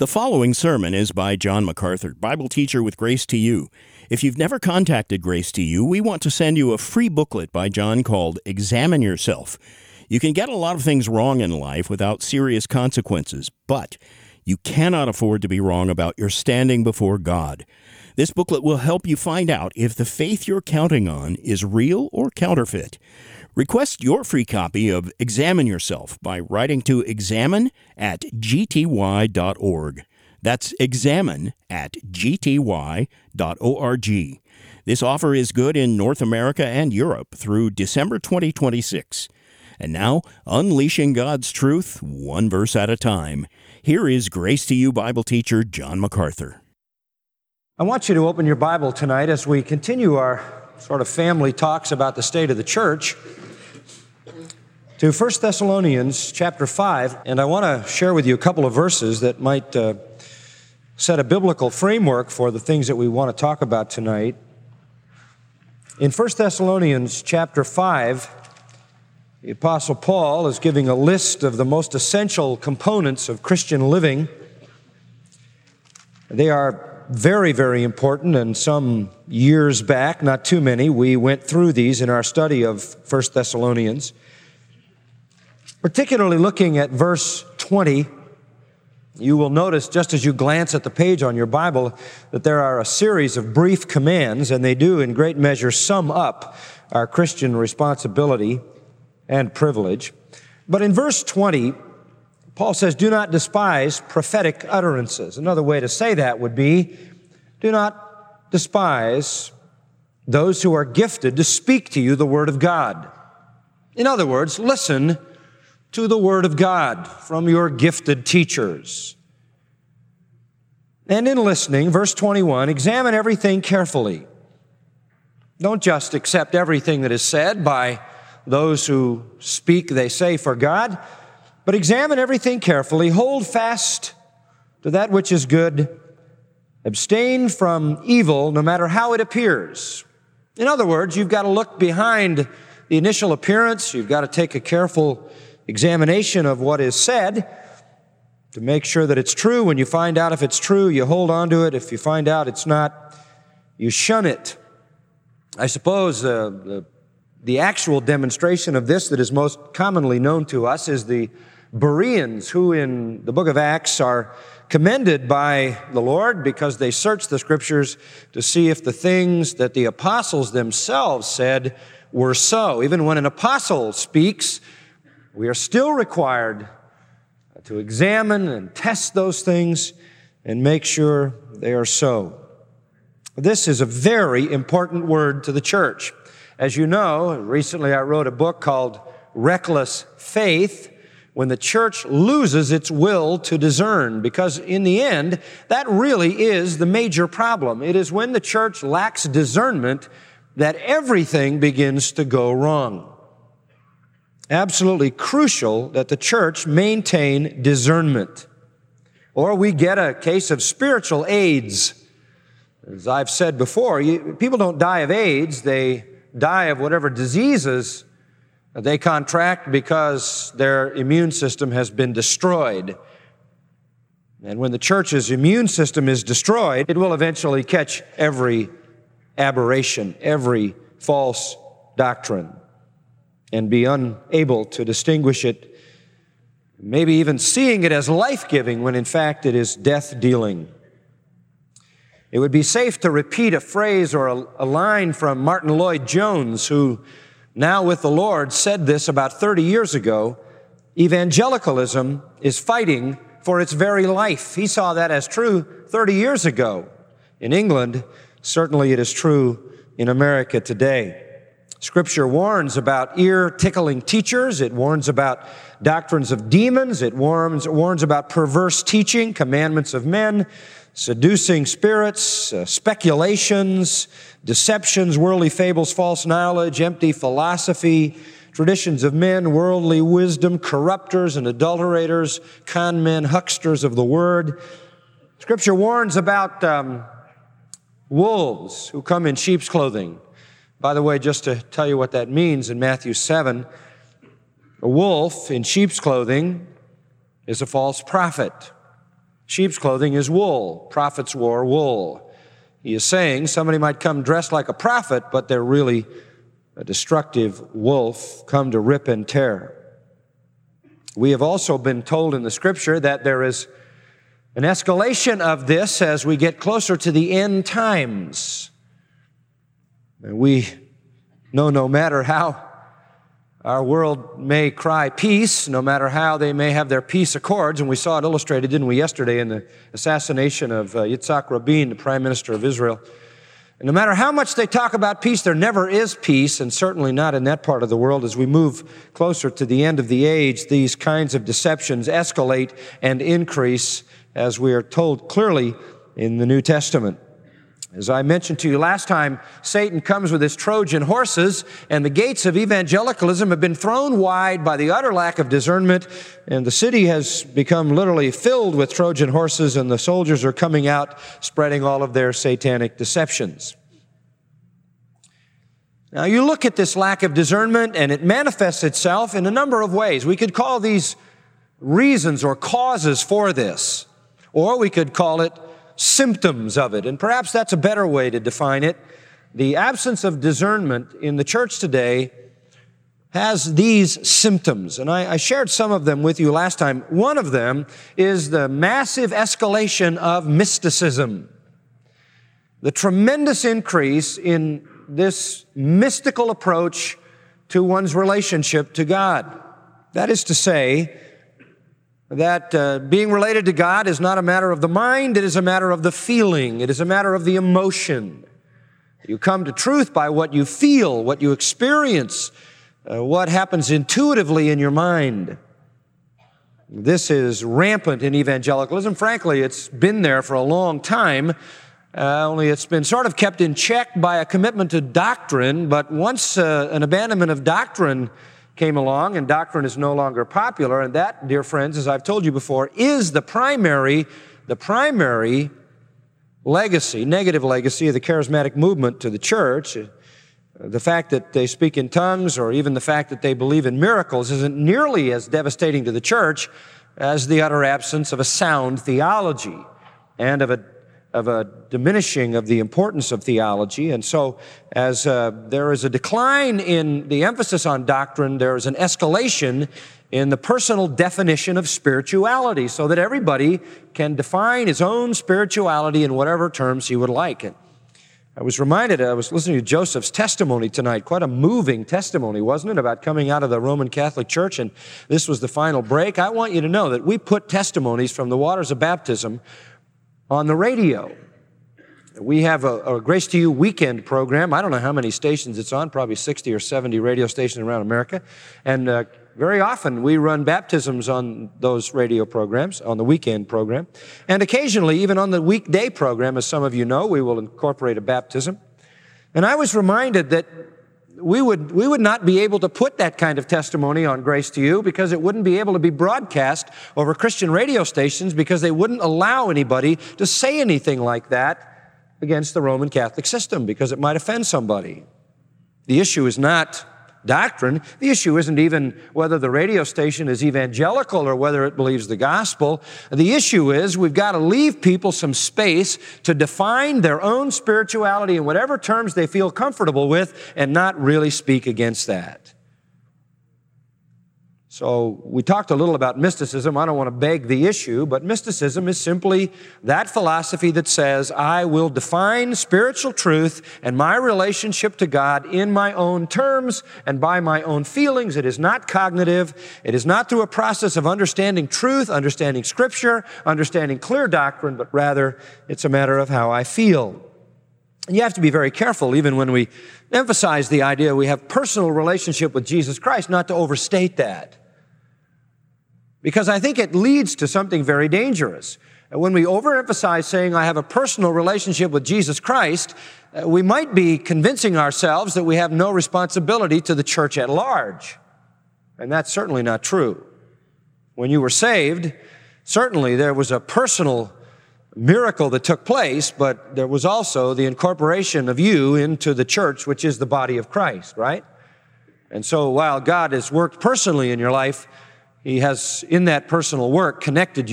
The following sermon is by John MacArthur, Bible teacher with Grace to You. If you've never contacted Grace to You, we want to send you a free booklet by John called Examine Yourself. You can get a lot of things wrong in life without serious consequences, but you cannot afford to be wrong about your standing before God. This booklet will help you find out if the faith you're counting on is real or counterfeit. Request your free copy of Examine Yourself by writing to examine@gty.org. That's examine@gty.org. This offer is good in North America and Europe through December 2026. And now, unleashing God's truth, one verse at a time. Here is Grace to You Bible teacher John MacArthur. I want you to open your Bible tonight as we continue our sort of family talks about the state of the church to 1 Thessalonians chapter 5, and I want to share with you a couple of verses that might set a biblical framework for the things that we want to talk about tonight. In 1 Thessalonians chapter 5, the Apostle Paul is giving a list of the most essential components of Christian living. They are very, very important, and some years back, not too many, we went through these in our study of 1 Thessalonians. Particularly looking at verse 20, you will notice just as you glance at the page on your Bible that there are a series of brief commands, and they do in great measure sum up our Christian responsibility and privilege. But in verse 20, Paul says, do not despise prophetic utterances. Another way to say that would be, do not despise those who are gifted to speak to you the Word of God. In other words, listen to the Word of God from your gifted teachers. And in listening, verse 21, examine everything carefully. Don't just accept everything that is said by those who speak, they say, for God, but examine everything carefully, hold fast to that which is good, abstain from evil no matter how it appears. In other words, you've got to look behind the initial appearance, you've got to take a careful examination of what is said to make sure that it's true. When you find out if it's true, you hold on to it. If you find out it's not, you shun it. I suppose the actual demonstration of this that is most commonly known to us is the Bereans, who in the book of Acts are commended by the Lord because they searched the Scriptures to see if the things that the apostles themselves said were so. Even when an apostle speaks, we are still required to examine and test those things and make sure they are so. This is a very important word to the church. As you know, recently I wrote a book called Reckless Faith, when the church loses its will to discern, because in the end, that really is the major problem. It is when the church lacks discernment that everything begins to go wrong. Absolutely crucial that the church maintain discernment, or we get a case of spiritual AIDS. As I've said before, people don't die of AIDS, they die of whatever diseases they contract because their immune system has been destroyed. And when the church's immune system is destroyed, it will eventually catch every aberration, every false doctrine, and be unable to distinguish it, maybe even seeing it as life-giving when in fact it is death-dealing. It would be safe to repeat a phrase or a line from Martin Lloyd-Jones, who, now with the Lord, said this about 30 years ago: evangelicalism is fighting for its very life. He saw that as true 30 years ago. In England, certainly it is true in America today. Scripture warns about ear-tickling teachers. It warns about doctrines of demons. It warns about perverse teaching, commandments of men, seducing spirits, speculations, deceptions, worldly fables, false knowledge, empty philosophy, traditions of men, worldly wisdom, corrupters and adulterators, con men, hucksters of the word. Scripture warns about wolves who come in sheep's clothing. By the way, just to tell you what that means, in Matthew 7, a wolf in sheep's clothing is a false prophet. Sheep's clothing is wool. Prophets wore wool. He is saying somebody might come dressed like a prophet, but they're really a destructive wolf come to rip and tear. We have also been told in the Scripture that there is an escalation of this as we get closer to the end times. And we know no matter how our world may cry peace, no matter how they may have their peace accords, and we saw it illustrated, didn't we, yesterday in the assassination of Yitzhak Rabin, the Prime Minister of Israel. And no matter how much they talk about peace, there never is peace, and certainly not in that part of the world. As we move closer to the end of the age, these kinds of deceptions escalate and increase, as we are told clearly in the New Testament. As I mentioned to you last time, Satan comes with his Trojan horses, and the gates of evangelicalism have been thrown wide by the utter lack of discernment, and the city has become literally filled with Trojan horses, and the soldiers are coming out spreading all of their satanic deceptions. Now, you look at this lack of discernment, and it manifests itself in a number of ways. We could call these reasons or causes for this, or we could call it symptoms of it, and perhaps that's a better way to define it. The absence of discernment in the church today has these symptoms, and I shared some of them with you last time. One of them is the massive escalation of mysticism, the tremendous increase in this mystical approach to one's relationship to God. That is to say, that being related to God is not a matter of the mind, it is a matter of the feeling, it is a matter of the emotion. You come to truth by what you feel, what you experience, what happens intuitively in your mind. This is rampant in evangelicalism. Frankly, it's been there for a long time, only it's been sort of kept in check by a commitment to doctrine, but once an abandonment of doctrine came along, and doctrine is no longer popular, and that, dear friends, as I've told you before, is the primary legacy, negative legacy of the charismatic movement to the church. The fact that they speak in tongues, or even the fact that they believe in miracles, isn't nearly as devastating to the church as the utter absence of a sound theology and of a diminishing of the importance of theology. And so as there is a decline in the emphasis on doctrine, there is an escalation in the personal definition of spirituality, so that everybody can define his own spirituality in whatever terms he would like. And I was reminded, I was listening to Joseph's testimony tonight, quite a moving testimony, wasn't it, about coming out of the Roman Catholic Church, and this was the final break. I want you to know that we put testimonies from the waters of baptism on the radio. We have a Grace to You weekend program. I don't know how many stations it's on, probably 60 or 70 radio stations around America. And very often we run baptisms on those radio programs, on the weekend program. And occasionally, even on the weekday program, as some of you know, we will incorporate a baptism. And I was reminded that we would not be able to put that kind of testimony on Grace to You because it wouldn't be able to be broadcast over Christian radio stations, because they wouldn't allow anybody to say anything like that against the Roman Catholic system, because it might offend somebody. The issue is not doctrine. The issue isn't even whether the radio station is evangelical or whether it believes the gospel. The issue is we've got to leave people some space to define their own spirituality in whatever terms they feel comfortable with, and not really speak against that. So we talked a little about mysticism. I don't want to beg the issue, but mysticism is simply that philosophy that says, I will define spiritual truth and my relationship to God in my own terms and by my own feelings. It is not cognitive. It is not through a process of understanding truth, understanding Scripture, understanding clear doctrine, but rather it's a matter of how I feel. And you have to be very careful, even when we emphasize the idea we have personal relationship with Jesus Christ, not to overstate that. Because I think it leads to something very dangerous. When we overemphasize saying, I have a personal relationship with Jesus Christ, we might be convincing ourselves that we have no responsibility to the church at large. And that's certainly not true. When you were saved, certainly there was a personal miracle that took place, but there was also the incorporation of you into the church, which is the body of Christ, right? And so while God has worked personally in your life, He has, in that personal work, connected you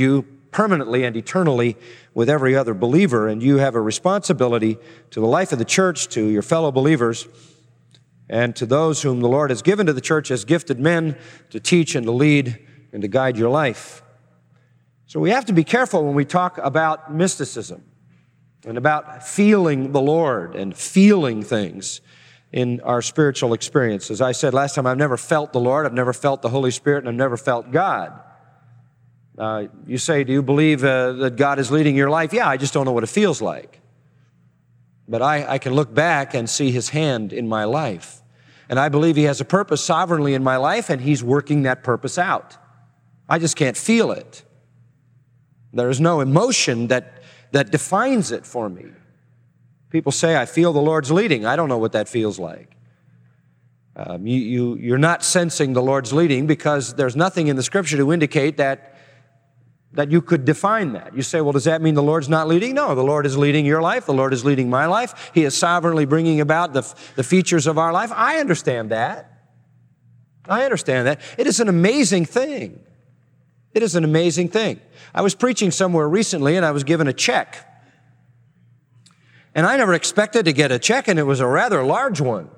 permanently and eternally with every other believer, and you have a responsibility to the life of the church, to your fellow believers, and to those whom the Lord has given to the church as gifted men to teach and to lead and to guide your life. So we have to be careful when we talk about mysticism and about feeling the Lord and feeling things in our spiritual experience. As I said last time, I've never felt the Lord, I've never felt the Holy Spirit, and I've never felt God. You say, do you believe that God is leading your life? Yeah, I just don't know what it feels like. But I can look back and see His hand in my life. And I believe He has a purpose sovereignly in my life, and He's working that purpose out. I just can't feel it. There is no emotion that defines it for me. People say, I feel the Lord's leading. I don't know what that feels like. You're not sensing the Lord's leading because there's nothing in the Scripture to indicate that you could define that. You say, well, does that mean the Lord's not leading? No, the Lord is leading your life. The Lord is leading my life. He is sovereignly bringing about the features of our life. I understand that. I understand that. It is an amazing thing. It is an amazing thing. I was preaching somewhere recently, and I was given a check. And I never expected to get a check, and it was a rather large one.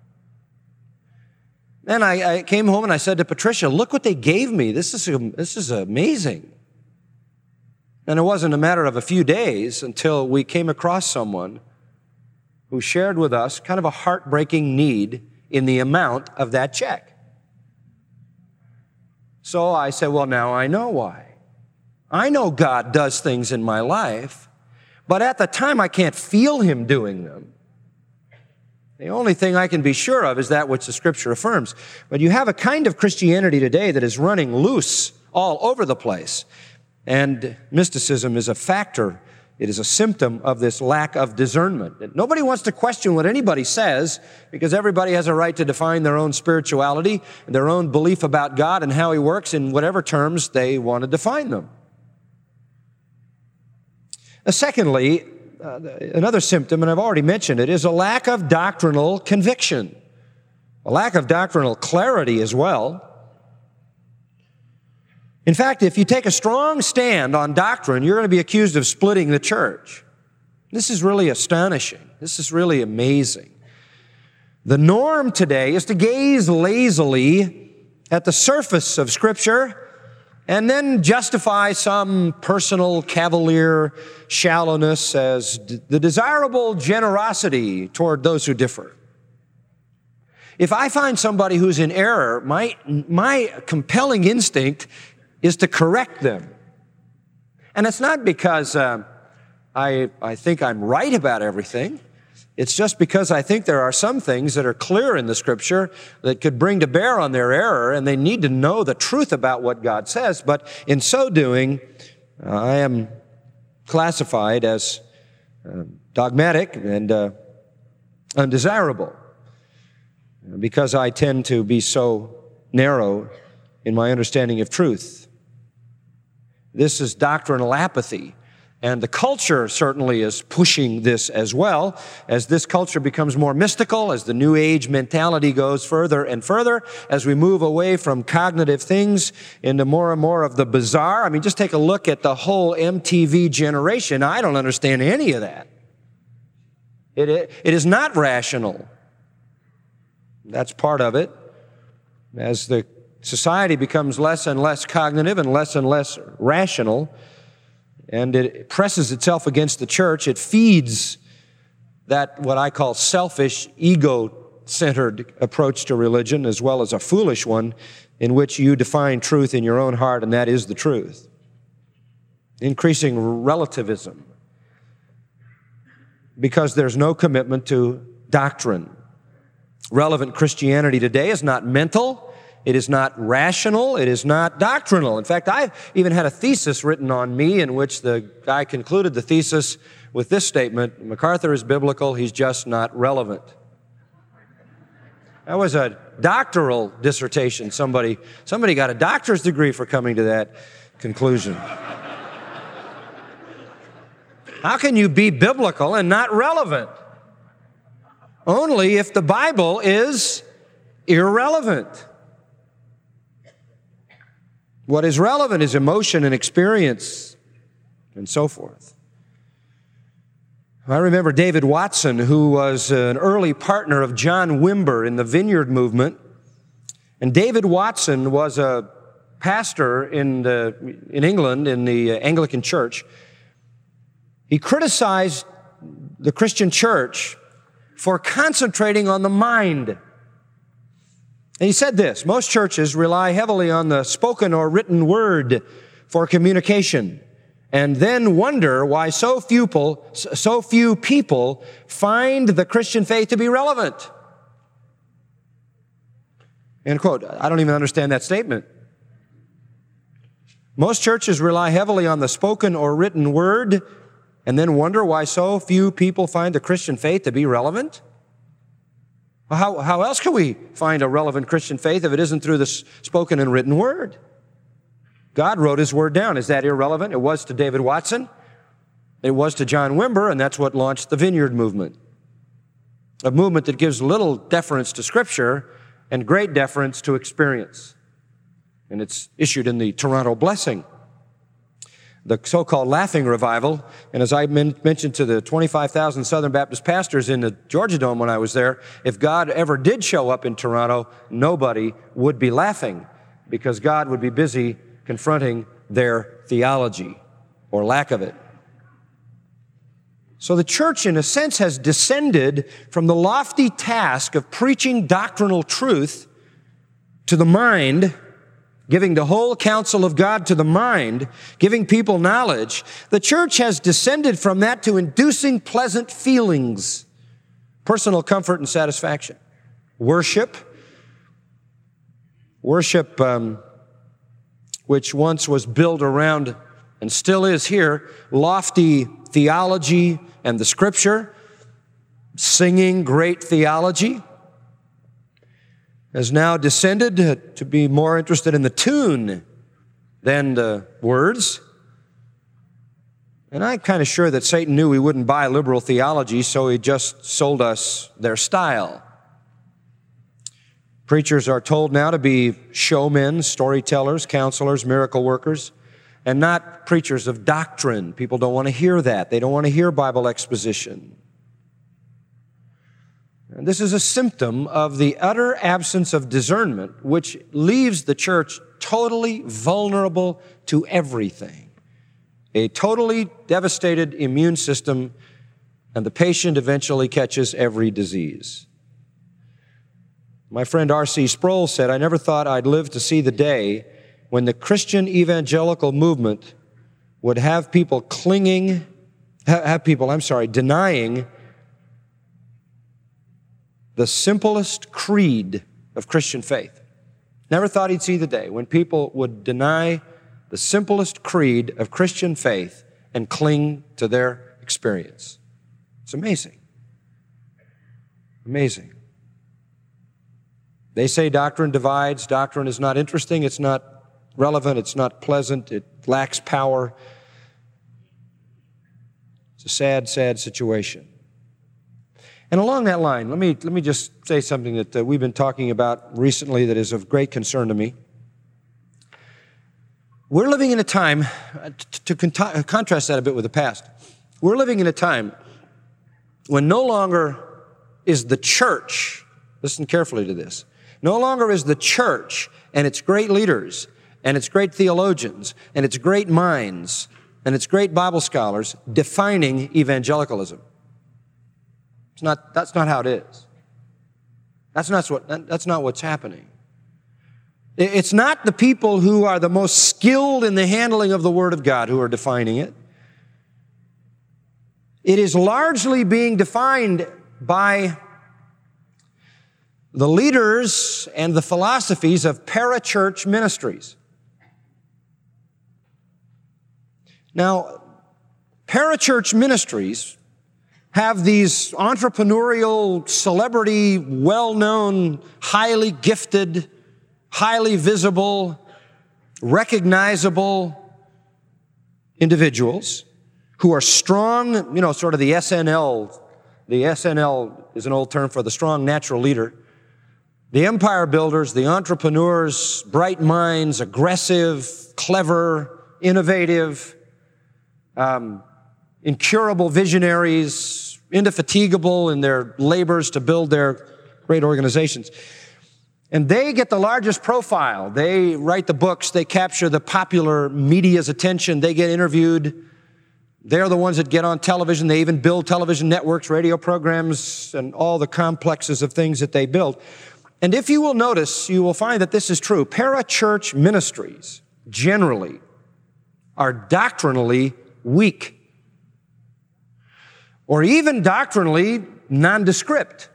Then I came home and I said to Patricia, look what they gave me. This is amazing. And it wasn't a matter of a few days until we came across someone who shared with us kind of a heartbreaking need in the amount of that check. So I said, well, now I know why. I know God does things in my life, but at the time I can't feel Him doing them. The only thing I can be sure of is that which the Scripture affirms. But you have a kind of Christianity today that is running loose all over the place. And mysticism is a factor. It is a symptom of this lack of discernment. And nobody wants to question what anybody says because everybody has a right to define their own spirituality and their own belief about God and how He works in whatever terms they want to define them. Secondly, another symptom, and I've already mentioned it, is a lack of doctrinal conviction, a lack of doctrinal clarity as well. In fact, if you take a strong stand on doctrine, you're going to be accused of splitting the church. This is really astonishing. This is really amazing. The norm today is to gaze lazily at the surface of Scripture and then justify some personal cavalier shallowness as the desirable generosity toward those who differ. If I find somebody who's in error, my compelling instinct is to correct them. And it's not because I think I'm right about everything. It's just because I think there are some things that are clear in the Scripture that could bring to bear on their error, and they need to know the truth about what God says. But in so doing, I am classified as dogmatic and undesirable because I tend to be so narrow in my understanding of truth. This is doctrinal apathy. And the culture certainly is pushing this as well. As this culture becomes more mystical, as the New Age mentality goes further and further, as we move away from cognitive things into more and more of the bizarre. I mean, just take a look at the whole MTV generation. I don't understand any of that. It is not rational. That's part of it. As the society becomes less and less cognitive and less rational, and it presses itself against the church, it feeds that what I call selfish, ego-centered approach to religion, as well as a foolish one in which you define truth in your own heart, and that is the truth. Increasing relativism, because there's no commitment to doctrine. Relevant Christianity today is not mental. It is not rational. It is not doctrinal. In fact, I've even had a thesis written on me in which the guy concluded the thesis with this statement: MacArthur is biblical, he's just not relevant. That was a doctoral dissertation. Somebody got a doctor's degree for coming to that conclusion. How can you be biblical and not relevant? Only if the Bible is irrelevant. What is relevant is emotion and experience and so forth. I remember David Watson, who was an early partner of John Wimber in the Vineyard movement. And David Watson was a pastor in England in the Anglican Church. He criticized the Christian church for concentrating on the mind. And he said this: most churches rely heavily on the spoken or written word for communication, and then wonder why so few people find the Christian faith to be relevant. End quote. I don't even understand that statement. Most churches rely heavily on the spoken or written word and then wonder why so few people find the Christian faith to be relevant? How else can we find a relevant Christian faith if it isn't through the spoken and written word? God wrote His word down. Is that irrelevant? It was to David Watson. It was to John Wimber, and that's what launched the Vineyard movement. A movement that gives little deference to Scripture and great deference to experience. And it's issued in the Toronto Blessing, the so-called Laughing Revival. And as I mentioned to the 25,000 Southern Baptist pastors in the Georgia Dome when I was there, if God ever did show up in Toronto, nobody would be laughing because God would be busy confronting their theology or lack of it. So the church, in a sense, has descended from the lofty task of preaching doctrinal truth to the mind, giving the whole counsel of God to the mind, giving people knowledge. The church has descended from that to inducing pleasant feelings, personal comfort and satisfaction. Worship, which once was built around, and still is here, lofty theology and the Scripture, singing great theology, has now descended to be more interested in the tune than the words. And I'm kind of sure that Satan knew we wouldn't buy liberal theology, so he just sold us their style. Preachers are told now to be showmen, storytellers, counselors, miracle workers, and not preachers of doctrine. People don't want to hear that. They don't want to hear Bible exposition. And this is a symptom of the utter absence of discernment, which leaves the church totally vulnerable to everything. A totally devastated immune system, and the patient eventually catches every disease. My friend R.C. Sproul said, "I never thought I'd live to see the day when the Christian evangelical movement would have people denying the simplest creed of Christian faith." Never thought he'd see the day when people would deny the simplest creed of Christian faith and cling to their experience. It's amazing. Amazing. They say doctrine divides. Doctrine is not interesting. It's not relevant. It's not pleasant. It lacks power. It's a sad, sad situation. And along that line, let me just say something that we've been talking about recently that is of great concern to me. We're living in a time, to contrast that a bit with the past, we're living in a time when no longer is the church, listen carefully to this, no longer is the church and its great leaders and its great theologians and its great minds and its great Bible scholars defining evangelicalism. That's not how it is. That's not what's happening. It's not the people who are the most skilled in the handling of the Word of God who are defining it. It is largely being defined by the leaders and the philosophies of parachurch ministries. Now, parachurch ministries have these entrepreneurial, celebrity, well-known, highly gifted, highly visible, recognizable individuals who are strong, sort of the SNL. The SNL is an old term for the strong natural leader. The empire builders, the entrepreneurs, bright minds, aggressive, clever, innovative, incurable visionaries, indefatigable in their labors to build their great organizations. And they get the largest profile. They write the books. They capture the popular media's attention. They get interviewed. They're the ones that get on television. They even build television networks, radio programs, and all the complexes of things that they build. And if you will notice, you will find that this is true. Parachurch ministries generally are doctrinally weak, or even doctrinally nondescript.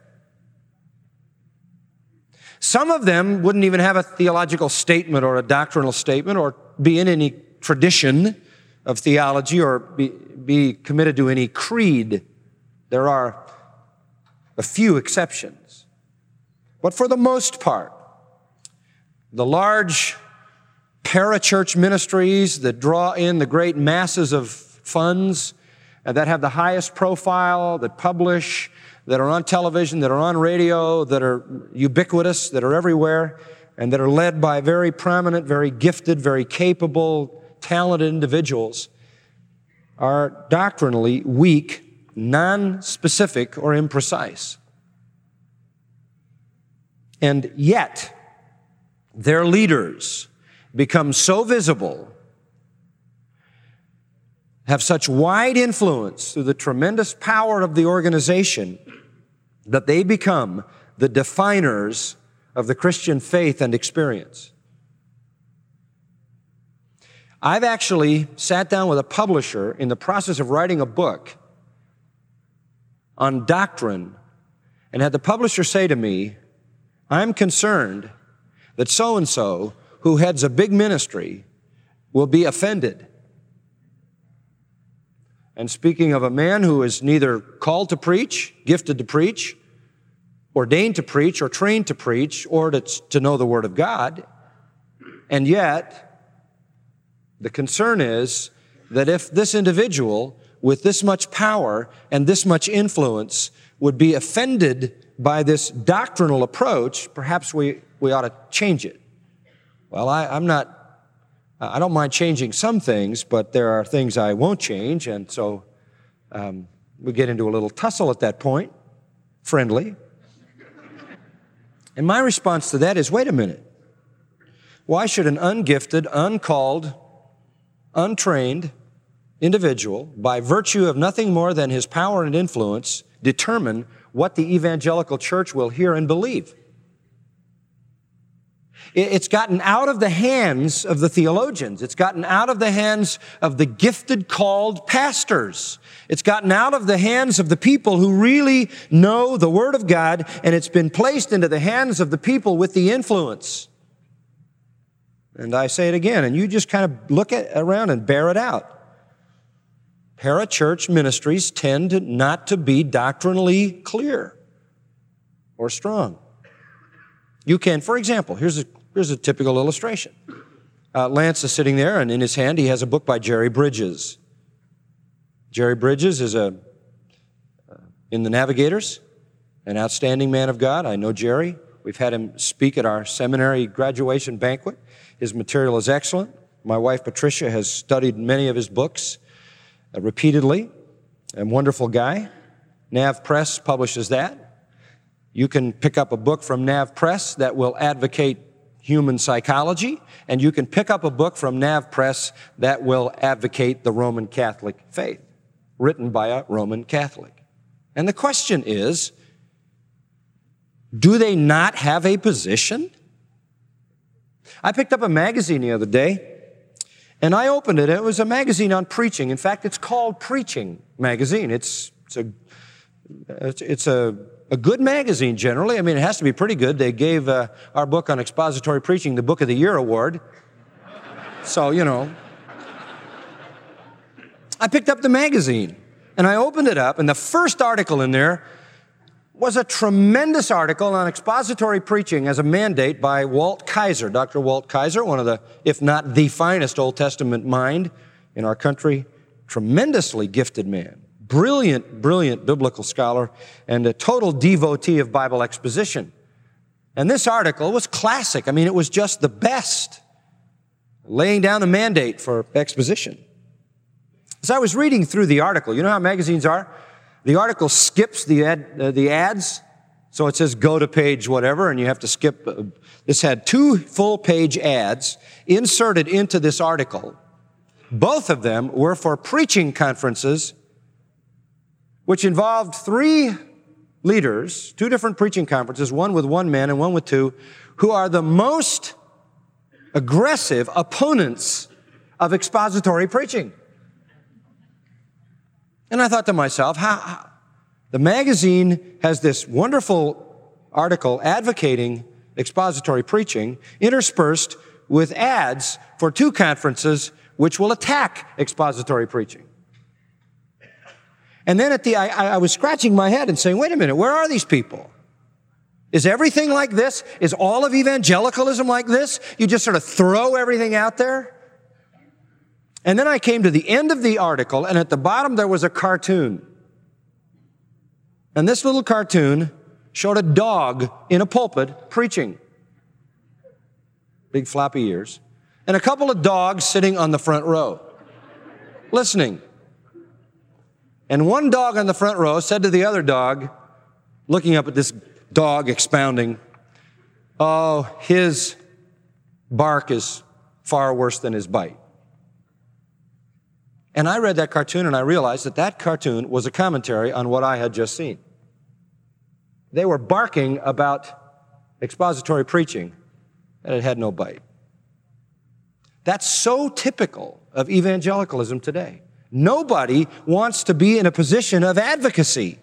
Some of them wouldn't even have a theological statement or a doctrinal statement or be in any tradition of theology or be committed to any creed. There are a few exceptions. But for the most part, the large parachurch ministries that draw in the great masses of funds and that have the highest profile, that publish, that are on television, that are on radio, that are ubiquitous, that are everywhere, and that are led by very prominent, very gifted, very capable, talented individuals, are doctrinally weak, non-specific, or imprecise. And yet, their leaders become so visible, have such wide influence through the tremendous power of the organization, that they become the definers of the Christian faith and experience. I've actually sat down with a publisher in the process of writing a book on doctrine and had the publisher say to me, I'm concerned that so-and-so who heads a big ministry will be offended. And speaking of a man who is neither called to preach, gifted to preach, ordained to preach, or trained to preach, or to know the Word of God, and yet the concern is that if this individual with this much power and this much influence would be offended by this doctrinal approach, perhaps we ought to change it. Well, I don't mind changing some things, but there are things I won't change, and so we get into a little tussle at that point, friendly. And my response to that is, wait a minute. Why should an ungifted, uncalled, untrained individual, by virtue of nothing more than his power and influence, determine what the evangelical church will hear and believe? It's gotten out of the hands of the theologians. It's gotten out of the hands of the gifted, called pastors. It's gotten out of the hands of the people who really know the Word of God, and it's been placed into the hands of the people with the influence. And I say it again, and you just kind of look around and bear it out. Parachurch ministries tend not to be doctrinally clear or strong. You can, for example, here's a typical illustration. Lance is sitting there, and in his hand he has a book by Jerry Bridges. Jerry Bridges is in the Navigators, an outstanding man of God. I know Jerry. We've had him speak at our seminary graduation banquet. His material is excellent. My wife, Patricia, has studied many of his books repeatedly. A wonderful guy. Nav Press publishes that. You can pick up a book from Nav Press that will advocate human psychology, and you can pick up a book from Nav Press that will advocate the Roman Catholic faith, written by a Roman Catholic. And the question is, do they not have a position? I picked up a magazine the other day, and I opened it. It was a magazine on preaching. In fact, it's called Preaching Magazine. It's a good magazine generally. I mean, it has to be pretty good. They gave our book on expository preaching the Book of the Year award. So, you know. I picked up the magazine, and I opened it up, and the first article in there was a tremendous article on expository preaching as a mandate by Walt Kaiser, Dr. Walt Kaiser, one of the, if not the finest Old Testament mind in our country, tremendously gifted man. Brilliant biblical scholar and a total devotee of Bible exposition. And this article was classic. I mean, it was just the best, laying down the mandate for exposition. As I was reading through the article, you know how magazines are? The article skips the ads, so it says go to page whatever, and you have to skip. This had 2 full-page ads inserted into this article. Both of them were for preaching conferences, which involved 3 leaders, 2 different preaching conferences, one with 1 man and one with 2, who are the most aggressive opponents of expository preaching. And I thought to myself, how the magazine has this wonderful article advocating expository preaching interspersed with ads for 2 conferences which will attack expository preaching. And then I was scratching my head and saying, wait a minute, where are these people? Is everything like this? Is all of evangelicalism like this? You just sort of throw everything out there? And then I came to the end of the article, and at the bottom there was a cartoon. And this little cartoon showed a dog in a pulpit preaching. Big floppy ears. And a couple of dogs sitting on the front row, listening. And one dog on the front row said to the other dog, looking up at this dog expounding, oh, his bark is far worse than his bite. And I read that cartoon and I realized that that cartoon was a commentary on what I had just seen. They were barking about expository preaching and it had no bite. That's so typical of evangelicalism today. Nobody wants to be in a position of advocacy.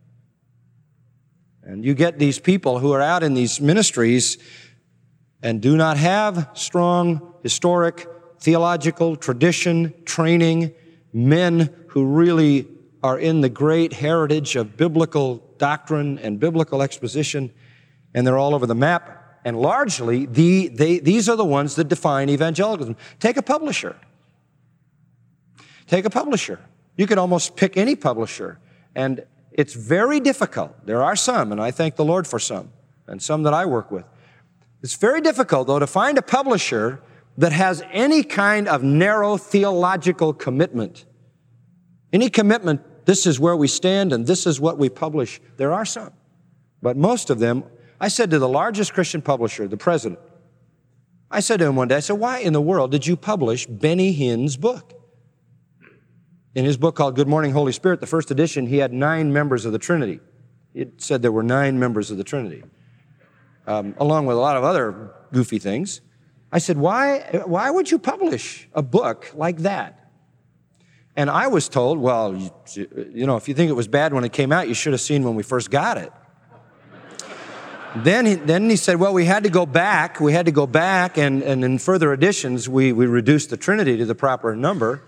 And you get these people who are out in these ministries and do not have strong historic, theological tradition, training, men who really are in the great heritage of biblical doctrine and biblical exposition, and they're all over the map. And largely, these are the ones that define evangelicalism. Take a publisher. Take a publisher. You could almost pick any publisher, and it's very difficult. There are some, and I thank the Lord for some, and some that I work with. It's very difficult, though, to find a publisher that has any kind of narrow theological commitment. Any commitment, this is where we stand and this is what we publish. There are some. But most of them, I said to the largest Christian publisher, the president, I said to him one day, I said, why in the world did you publish Benny Hinn's book? In his book called Good Morning, Holy Spirit, the first edition, he had 9 members of the Trinity. It said there were 9 members of the Trinity, along with a lot of other goofy things. I said, why would you publish a book like that? And I was told, well, you know, if you think it was bad when it came out, you should have seen when we first got it. Then he said, well, we had to go back, and in further editions, we reduced the Trinity to the proper number.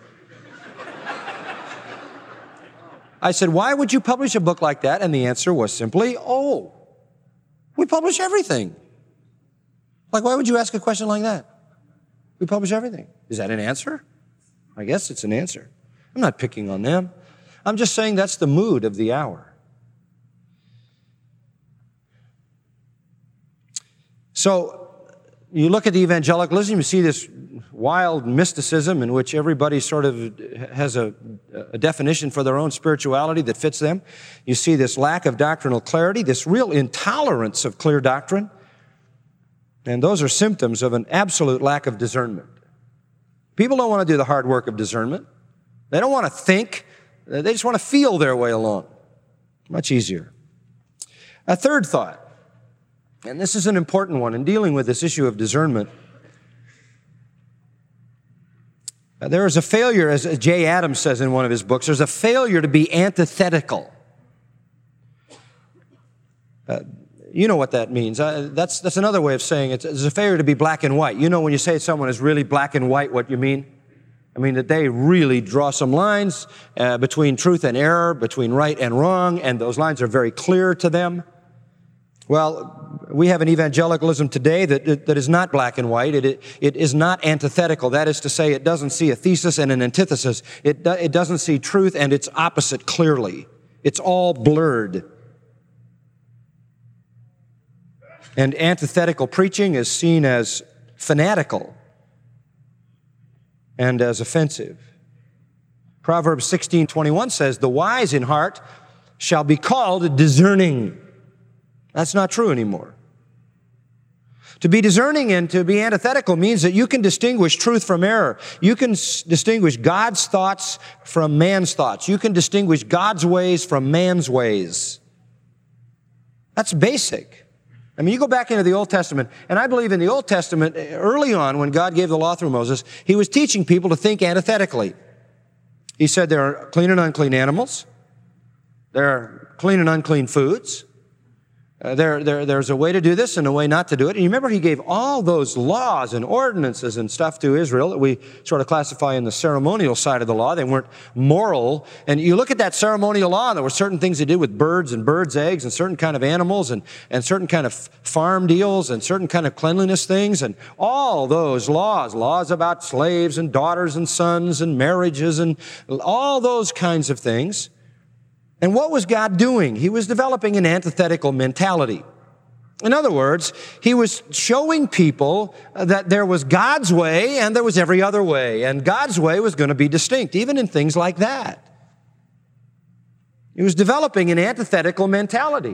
I said, why would you publish a book like that? And the answer was simply, we publish everything. Like, why would you ask a question like that? We publish everything. Is that an answer? I guess it's an answer. I'm not picking on them. I'm just saying that's the mood of the hour. So, you look at the evangelicalism, you see this wild mysticism in which everybody sort of has a definition for their own spirituality that fits them. You see this lack of doctrinal clarity, this real intolerance of clear doctrine. And those are symptoms of an absolute lack of discernment. People don't want to do the hard work of discernment. They don't want to think. They just want to feel their way along. Much easier. A third thought, and this is an important one in dealing with this issue of discernment. There is a failure, as Jay Adams says in one of his books, there's a failure to be antithetical. You know what that means. That's another way of saying it. It's a failure to be black and white. You know when you say someone is really black and white, what you mean? I mean that they really draw some lines between truth and error, between right and wrong, and those lines are very clear to them. Well, we have an evangelicalism today that is not black and white. It is not antithetical. That is to say, it doesn't see a thesis and an antithesis. It doesn't see truth and its opposite clearly. It's all blurred. And antithetical preaching is seen as fanatical and as offensive. Proverbs 16:21 says, "The wise in heart shall be called discerning." That's not true anymore. To be discerning and to be antithetical means that you can distinguish truth from error. You can distinguish God's thoughts from man's thoughts. You can distinguish God's ways from man's ways. That's basic. I mean, you go back into the Old Testament, and I believe in the Old Testament, early on when God gave the law through Moses, He was teaching people to think antithetically. He said there are clean and unclean animals. There are clean and unclean foods. There's a way to do this and a way not to do it. And you remember He gave all those laws and ordinances and stuff to Israel that we sort of classify in the ceremonial side of the law. They weren't moral. And you look at that ceremonial law, there were certain things they did with birds and birds' eggs and certain kind of animals and certain kind of farm deals and certain kind of cleanliness things. And all those laws about slaves and daughters and sons and marriages and all those kinds of things. And what was God doing? He was developing an antithetical mentality. In other words, He was showing people that there was God's way and there was every other way. And God's way was going to be distinct, even in things like that. He was developing an antithetical mentality.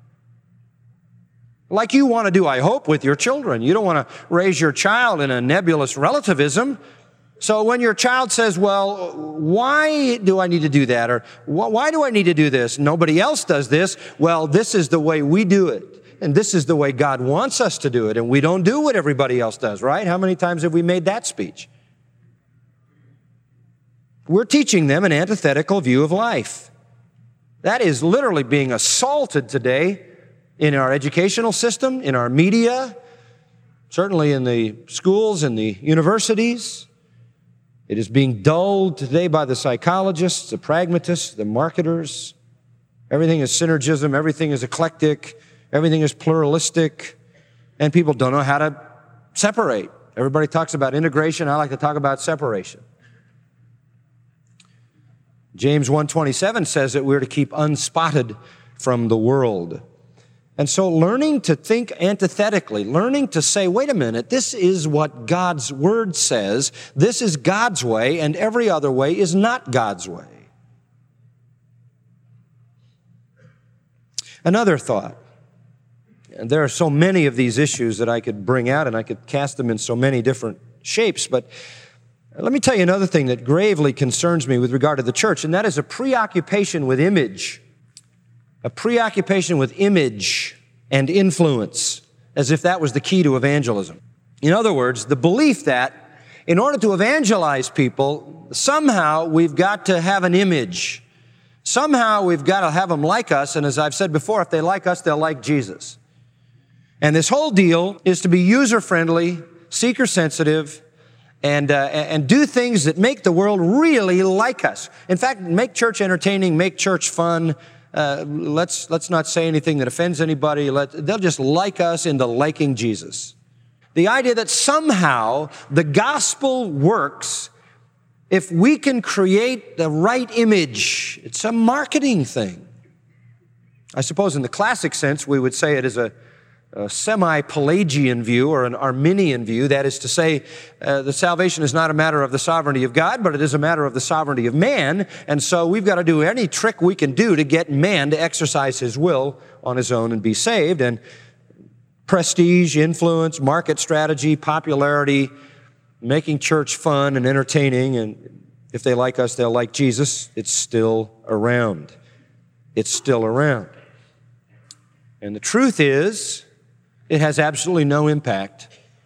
Like you want to do, I hope, with your children. You don't want to raise your child in a nebulous relativism. So when your child says, well, why do I need to do that? Or why do I need to do this? Nobody else does this. Well, this is the way we do it. And this is the way God wants us to do it. And we don't do what everybody else does, right? How many times have we made that speech? We're teaching them an antithetical view of life. That is literally being assaulted today in our educational system, in our media, certainly in the schools and the universities. It is being dulled today by the psychologists, the pragmatists, the marketers. Everything is synergism. Everything is eclectic. Everything is pluralistic. And people don't know how to separate. Everybody talks about integration. I like to talk about separation. James 1:27 says that we're to keep unspotted from the world. And so learning to think antithetically, learning to say, wait a minute, this is what God's Word says, this is God's way, and every other way is not God's way. Another thought, and there are so many of these issues that I could bring out, and I could cast them in so many different shapes, but let me tell you another thing that gravely concerns me with regard to the church, and that is a preoccupation with image. A preoccupation with image and influence, as if that was the key to evangelism. In other words, the belief that in order to evangelize people, somehow we've got to have an image. Somehow we've got to have them like us, and as I've said before, if they like us, they'll like Jesus. And this whole deal is to be user-friendly, seeker-sensitive, and do things that make the world really like us. In fact, make church entertaining, make church fun. Let's not say anything that offends anybody. They'll just like us into liking Jesus. The idea that somehow the gospel works if we can create the right image. It's a marketing thing. I suppose in the classic sense, we would say it is a semi-Pelagian view or an Arminian view. That is to say, the salvation is not a matter of the sovereignty of God, but it is a matter of the sovereignty of man. And so we've got to do any trick we can do to get man to exercise his will on his own and be saved. And prestige, influence, market strategy, popularity, making church fun and entertaining, and if they like us, they'll like Jesus. It's still around. It's still around. And the truth is, it has absolutely no impact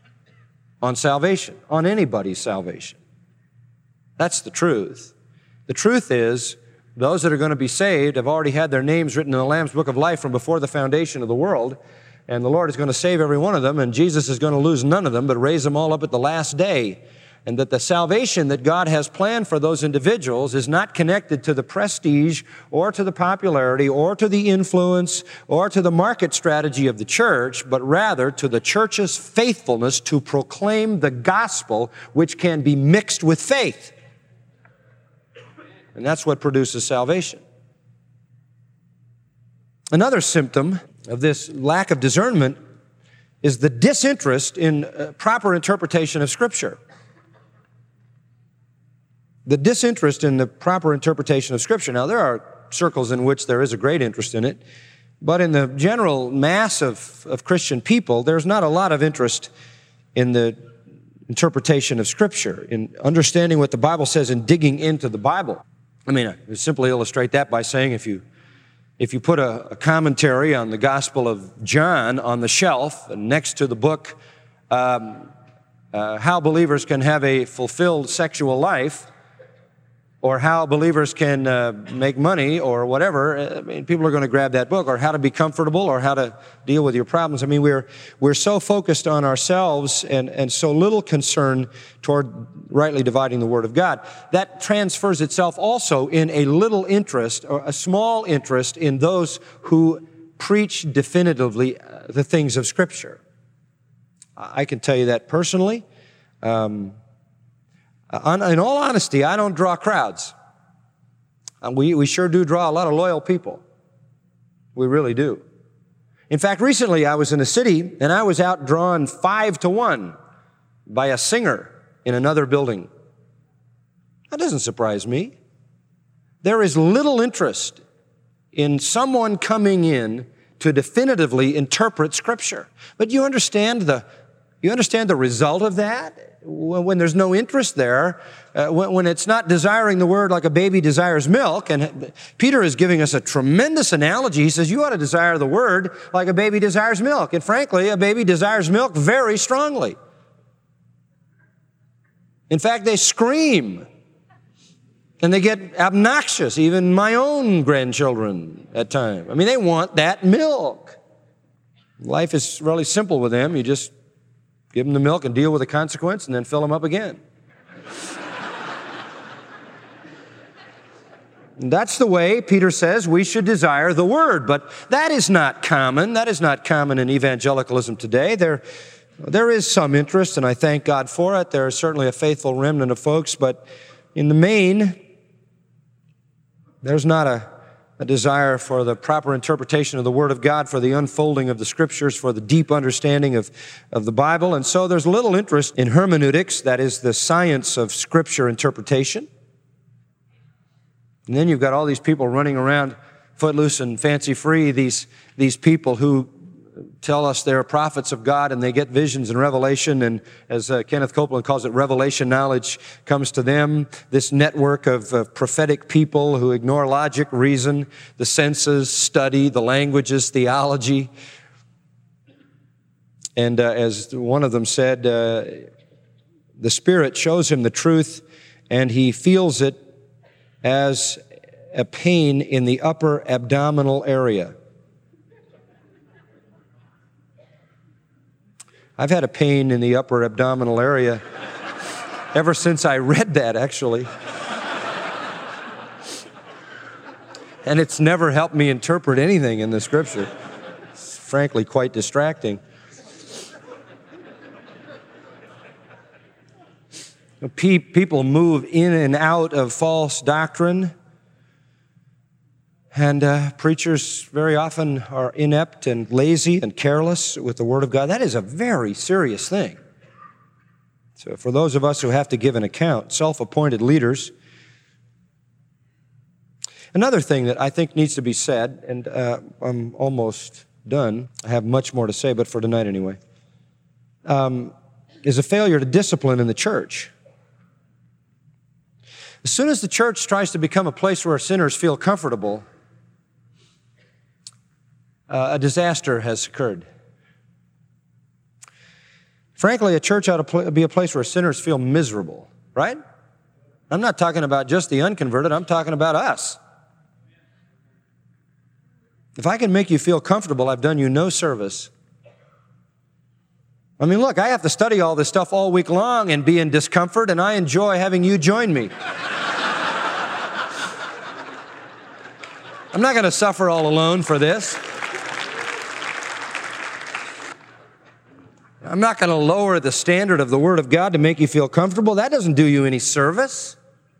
on salvation, on anybody's salvation. That's the truth. The truth is, those that are going to be saved have already had their names written in the Lamb's Book of Life from before the foundation of the world, and the Lord is going to save every one of them, and Jesus is going to lose none of them, but raise them all up at the last day. And that the salvation that God has planned for those individuals is not connected to the prestige or to the popularity or to the influence or to the market strategy of the church, but rather to the church's faithfulness to proclaim the gospel, which can be mixed with faith. And that's what produces salvation. Another symptom of this lack of discernment is the disinterest in proper interpretation of Scripture. The disinterest in the proper interpretation of Scripture. Now, there are circles in which there is a great interest in it, but in the general mass of Christian people, there's not a lot of interest in the interpretation of Scripture, in understanding what the Bible says and digging into the Bible. I mean, I simply illustrate that by saying if you put a commentary on the Gospel of John on the shelf next to the book, How Believers Can Have a Fulfilled Sexual Life, or How Believers Can Make Money, or whatever, I mean, people are going to grab that book, or How to Be Comfortable, or How to Deal with Your Problems. I mean, we're so focused on ourselves and so little concern toward rightly dividing the Word of God. That transfers itself also in a little interest, or a small interest, in those who preach definitively the things of Scripture. I can tell you that personally. In all honesty, I don't draw crowds. We sure do draw a lot of loyal people. We really do. In fact, recently I was in a city and I was outdrawn 5-1 by a singer in another building. That doesn't surprise me. There is little interest in someone coming in to definitively interpret Scripture. But you understand the result of that? When there's no interest there, when it's not desiring the Word like a baby desires milk, and Peter is giving us a tremendous analogy. He says, you ought to desire the Word like a baby desires milk. And frankly, a baby desires milk very strongly. In fact, they scream, and they get obnoxious, even my own grandchildren at times. I mean, they want that milk. Life is really simple with them. You just give them the milk and deal with the consequence and then fill them up again. And that's the way Peter says we should desire the Word. But that is not common. That is not common in evangelicalism today. There is some interest, and I thank God for it. There is certainly a faithful remnant of folks, but in the main, there's not a desire for the proper interpretation of the Word of God, for the unfolding of the Scriptures, for the deep understanding of the Bible. And so there's little interest in hermeneutics, that is the science of Scripture interpretation. And then you've got all these people running around footloose and fancy-free, these people who tell us they're prophets of God and they get visions and revelation, and as Kenneth Copeland calls it, revelation knowledge comes to them. This network of prophetic people who ignore logic, reason, the senses, study, the languages, theology. And as one of them said, the Spirit shows him the truth and he feels it as a pain in the upper abdominal area. I've had a pain in the upper abdominal area ever since I read that, actually. And it's never helped me interpret anything in the Scripture. It's frankly quite distracting. People move in and out of false doctrine, and preachers very often are inept and lazy and careless with the Word of God. That is a very serious thing. So for those of us who have to give an account, self-appointed leaders. Another thing that I think needs to be said, and I'm almost done. I have much more to say, but for tonight anyway, is a failure to discipline in the church. As soon as the church tries to become a place where sinners feel comfortable, a disaster has occurred. Frankly, a church ought to be a place where sinners feel miserable, right? I'm not talking about just the unconverted, I'm talking about us. If I can make you feel comfortable, I've done you no service. I mean, look, I have to study all this stuff all week long and be in discomfort, and I enjoy having you join me. I'm not going to suffer all alone for this. I'm not going to lower the standard of the Word of God to make you feel comfortable. That doesn't do you any service.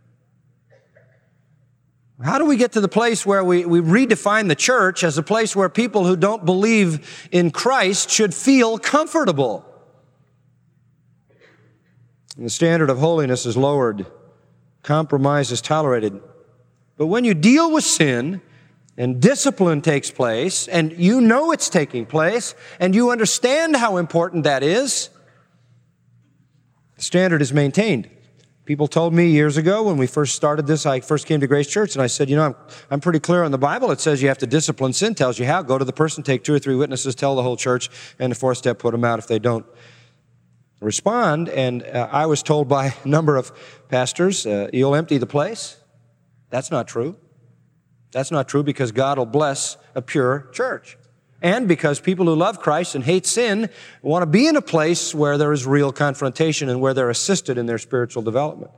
How do we get to the place where we redefine the church as a place where people who don't believe in Christ should feel comfortable? And the standard of holiness is lowered Compromise is tolerated. But when you deal with sin and discipline takes place, and you know it's taking place, and you understand how important that is, the standard is maintained. People told me years ago when we first started this, I first came to Grace Church, and I said, I'm pretty clear on the Bible. It says you have to discipline sin, tells you how. Go to the person, take 2 or 3 witnesses, tell the whole church, and the fourth step, put them out if they don't respond. And I was told by a number of pastors, you'll empty the place. That's not true. That's not true, because God will bless a pure church. And because people who love Christ and hate sin want to be in a place where there is real confrontation and where they're assisted in their spiritual development.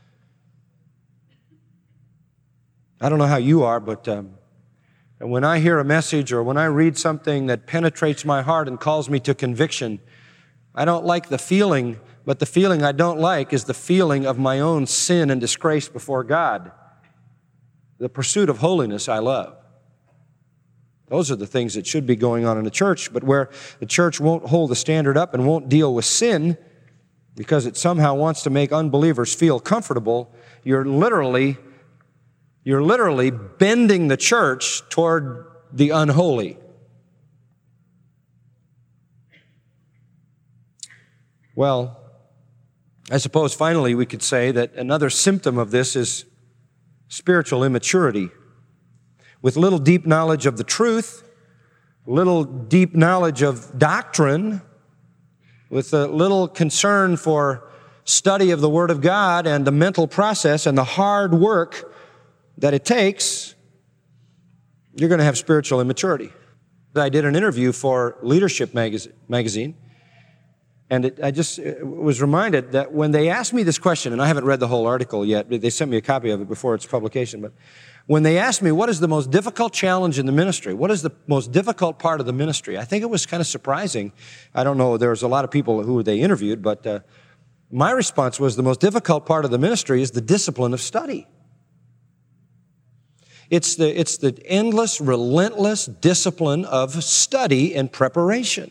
I don't know how you are, but when I hear a message or when I read something that penetrates my heart and calls me to conviction, I don't like the feeling, but the feeling I don't like is the feeling of my own sin and disgrace before God. The pursuit of holiness I love. Those are the things that should be going on in the church, but where the church won't hold the standard up and won't deal with sin because it somehow wants to make unbelievers feel comfortable, you're literally bending the church toward the unholy. Well, I suppose finally we could say that another symptom of this is spiritual immaturity. With little deep knowledge of the truth, little deep knowledge of doctrine, with a little concern for study of the Word of God and the mental process and the hard work that it takes, you're going to have spiritual immaturity. I did an interview for Leadership magazine, and I just was reminded that when they asked me this question, and I haven't read the whole article yet, they sent me a copy of it before its publication, but when they asked me, what is the most difficult challenge in the ministry? What is the most difficult part of the ministry? I think it was kind of surprising. I don't know, there was a lot of people who they interviewed, but my response was the most difficult part of the ministry is the discipline of study. It's the endless, relentless discipline of study and preparation.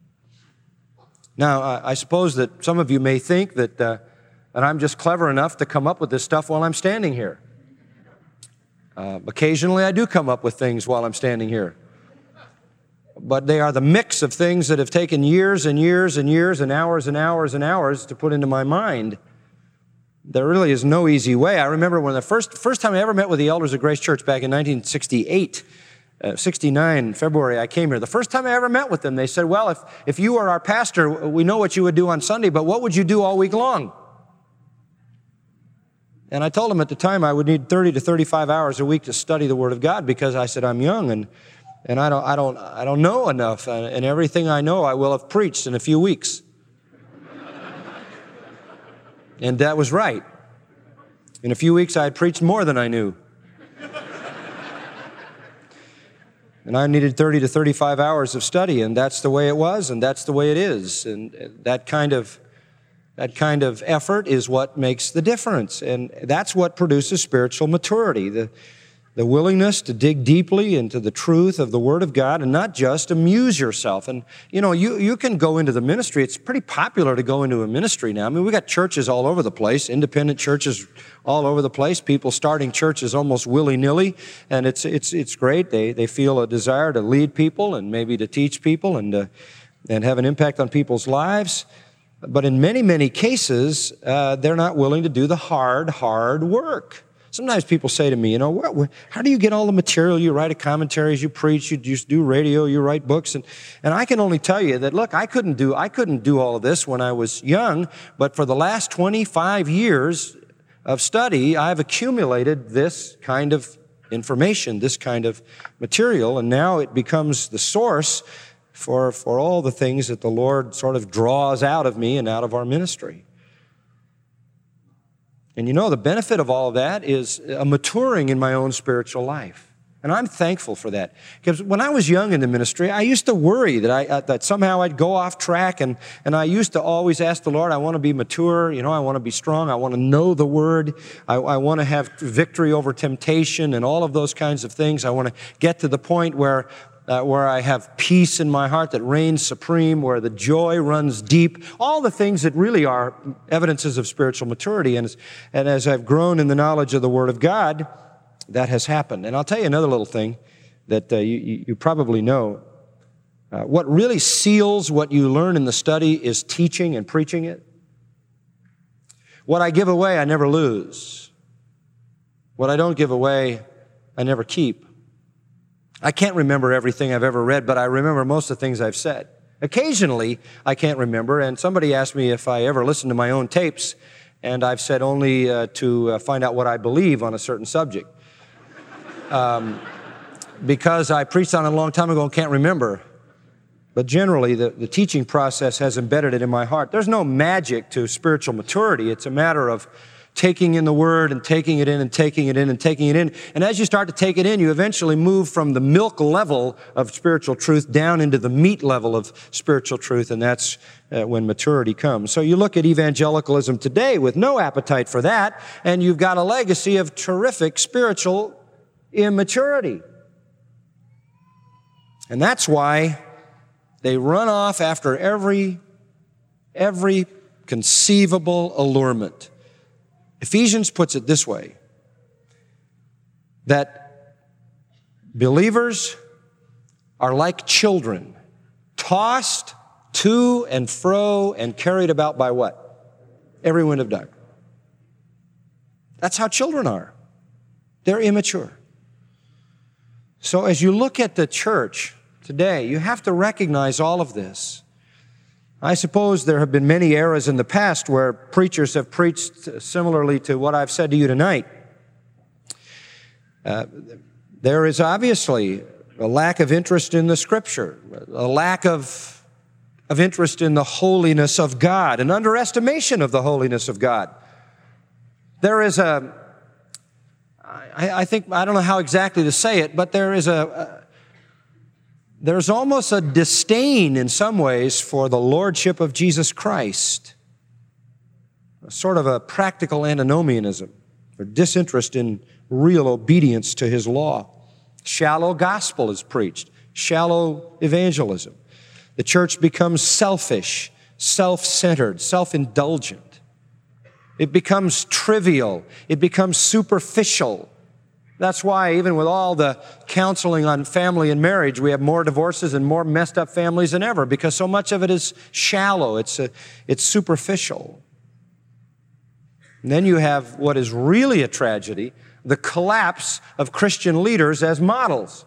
Now, I suppose that some of you may think that I'm just clever enough to come up with this stuff while I'm standing here. Occasionally, I do come up with things while I'm standing here. But they are the mix of things that have taken years and years and years and hours and hours and hours to put into my mind. There really is no easy way. I remember when the first time I ever met with the elders of Grace Church back in 1968, 69, February, I came here. The first time I ever met with them, they said, well, if you were our pastor, we know what you would do on Sunday, but what would you do all week long? And I told them at the time I would need 30 to 35 hours a week to study the Word of God, because I said I'm young and I don't know enough, and everything I know I will have preached in a few weeks. And that was right. In a few weeks I had preached more than I knew. And I needed 30 to 35 hours of study, and that's the way it was, and that's the way it is. And that kind of effort is what makes the difference. And that's what produces spiritual maturity, the willingness to dig deeply into the truth of the Word of God and not just amuse yourself. And, you can go into the ministry. It's pretty popular to go into a ministry now. I mean, we got churches all over the place, independent churches all over the place, people starting churches almost willy-nilly, and it's great. They feel a desire to lead people and maybe to teach people and have an impact on people's lives. But in many, many cases, they're not willing to do the hard work. Sometimes people say to me, how do you get all the material? You write commentaries, you preach, you just do radio, you write books. And I can only tell you that, look, I couldn't do all of this when I was young, but for the last 25 years of study, I've accumulated this kind of information, this kind of material, and now it becomes the source for all the things that the Lord sort of draws out of me and out of our ministry. And the benefit of all of that is a maturing in my own spiritual life. And I'm thankful for that. Because when I was young in the ministry, I used to worry that somehow I'd go off track, and I used to always ask the Lord, I want to be mature, I want to be strong, I want to know the Word, I want to have victory over temptation and all of those kinds of things. I want to get to the point where where I have peace in my heart that reigns supreme, where the joy runs deep, all the things that really are evidences of spiritual maturity. And as I've grown in the knowledge of the Word of God, that has happened. And I'll tell you another little thing that you probably know. What really seals what you learn in the study is teaching and preaching it. What I give away, I never lose. What I don't give away, I never keep. I can't remember everything I've ever read, but I remember most of the things I've said. Occasionally, I can't remember, and somebody asked me if I ever listened to my own tapes, and I've said only to find out what I believe on a certain subject. Because I preached on it a long time ago and can't remember. But generally, the teaching process has embedded it in my heart. There's no magic to spiritual maturity. It's a matter of taking in the Word and taking it in and taking it in and taking it in. And as you start to take it in, you eventually move from the milk level of spiritual truth down into the meat level of spiritual truth, and that's when maturity comes. So you look at evangelicalism today with no appetite for that, and you've got a legacy of terrific spiritual immaturity. And that's why they run off after every conceivable allurement. Ephesians puts it this way, that believers are like children, tossed to and fro and carried about by what? Every wind of doctrine. That's how children are. They're immature. So as you look at the church today, you have to recognize all of this. I suppose there have been many eras in the past where preachers have preached similarly to what I've said to you tonight. There is obviously a lack of interest in the Scripture, a lack of interest in the holiness of God, an underestimation of the holiness of God. There is I don't know how exactly to say it, but there's almost a disdain in some ways for the lordship of Jesus Christ, a sort of a practical antinomianism, or disinterest in real obedience to His law. Shallow gospel is preached, shallow evangelism. The church becomes selfish, self-centered, self-indulgent. It becomes trivial. It becomes superficial. That's why even with all the counseling on family and marriage, we have more divorces and more messed up families than ever because so much of it is shallow. It's superficial. And then you have what is really a tragedy, the collapse of Christian leaders as models.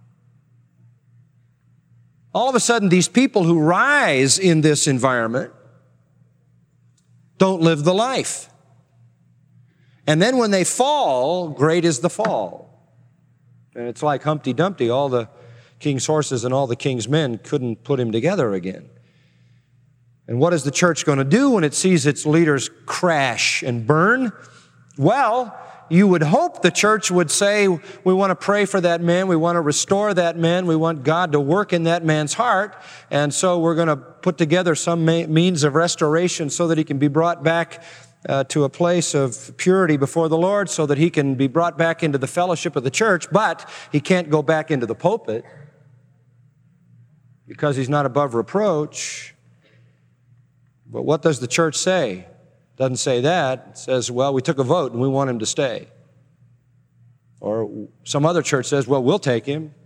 All of a sudden, these people who rise in this environment don't live the life. And then when they fall, great is the fall. And it's like Humpty Dumpty. All the king's horses and all the king's men couldn't put him together again. And what is the church going to do when it sees its leaders crash and burn? Well, you would hope the church would say, we want to pray for that man, we want to restore that man, we want God to work in that man's heart, and so we're going to put together some means of restoration so that he can be brought back to a place of purity before the Lord, so that he can be brought back into the fellowship of the church, but he can't go back into the pulpit because he's not above reproach. But what does the church say? It doesn't say that. It says, well, we took a vote and we want him to stay. Or some other church says, well, we'll take him.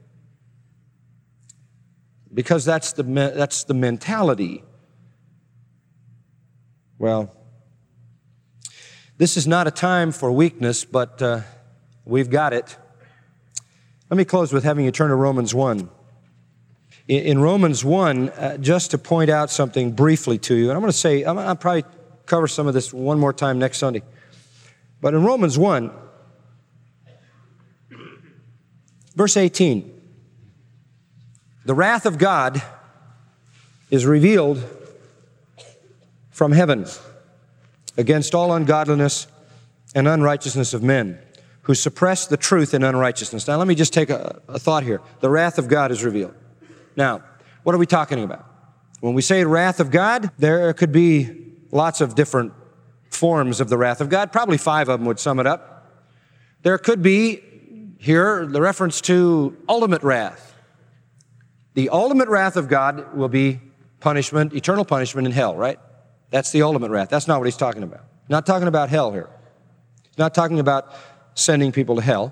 Because that's the mentality. Well, this is not a time for weakness, but we've got it. Let me close with having you turn to Romans 1. In Romans 1, just to point out something briefly to you, and I'm going to say, I'll probably cover some of this one more time next Sunday. But in Romans 1, verse 18, the wrath of God is revealed from heaven against all ungodliness and unrighteousness of men who suppress the truth in unrighteousness. Now, let me just take a thought here. The wrath of God is revealed. Now, what are we talking about? When we say wrath of God, there could be lots of different forms of the wrath of God. Probably 5 of them would sum it up. There could be here the reference to ultimate wrath. The ultimate wrath of God will be punishment, eternal punishment in hell, right? That's the ultimate wrath. That's not what he's talking about. Not talking about hell here. He's not talking about sending people to hell.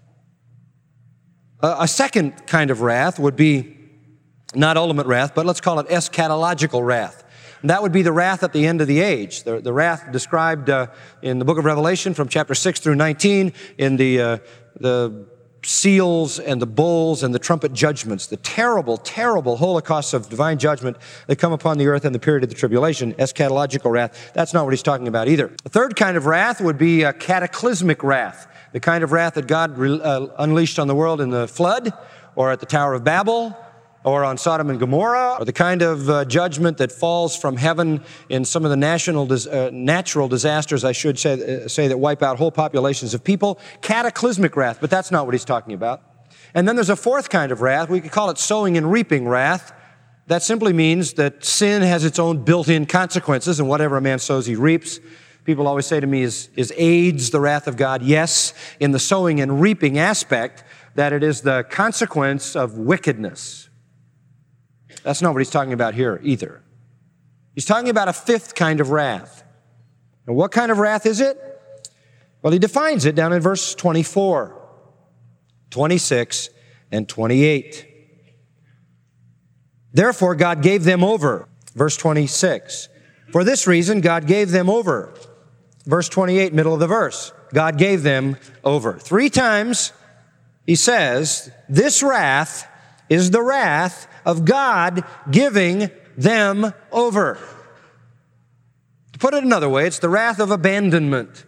A second kind of wrath would be not ultimate wrath, but let's call it eschatological wrath. And that would be the wrath at the end of the age. The wrath described in the book of Revelation from chapter 6 through 19 in the seals and the bowls and the trumpet judgments, the terrible, terrible holocausts of divine judgment that come upon the earth in the period of the tribulation, eschatological wrath. That's not what he's talking about either. The third kind of wrath would be a cataclysmic wrath, the kind of wrath that God unleashed on the world in the flood or at the Tower of Babel or on Sodom and Gomorrah, or the kind of judgment that falls from heaven in some of the natural disasters, I should say, that wipe out whole populations of people. Cataclysmic wrath, but that's not what he's talking about. And then there's a fourth kind of wrath. We could call it sowing and reaping wrath. That simply means that sin has its own built-in consequences, and whatever a man sows, he reaps. People always say to me, is AIDS the wrath of God? Yes, in the sowing and reaping aspect, that it is the consequence of wickedness. That's not what he's talking about here either. He's talking about a fifth kind of wrath. And what kind of wrath is it? Well, he defines it down in verse 24, 26, and 28. Therefore, God gave them over. Verse 26. For this reason, God gave them over. Verse 28, middle of the verse. God gave them over. 3 times he says, this wrath is the wrath of God giving them over. To put it another way, it's the wrath of abandonment.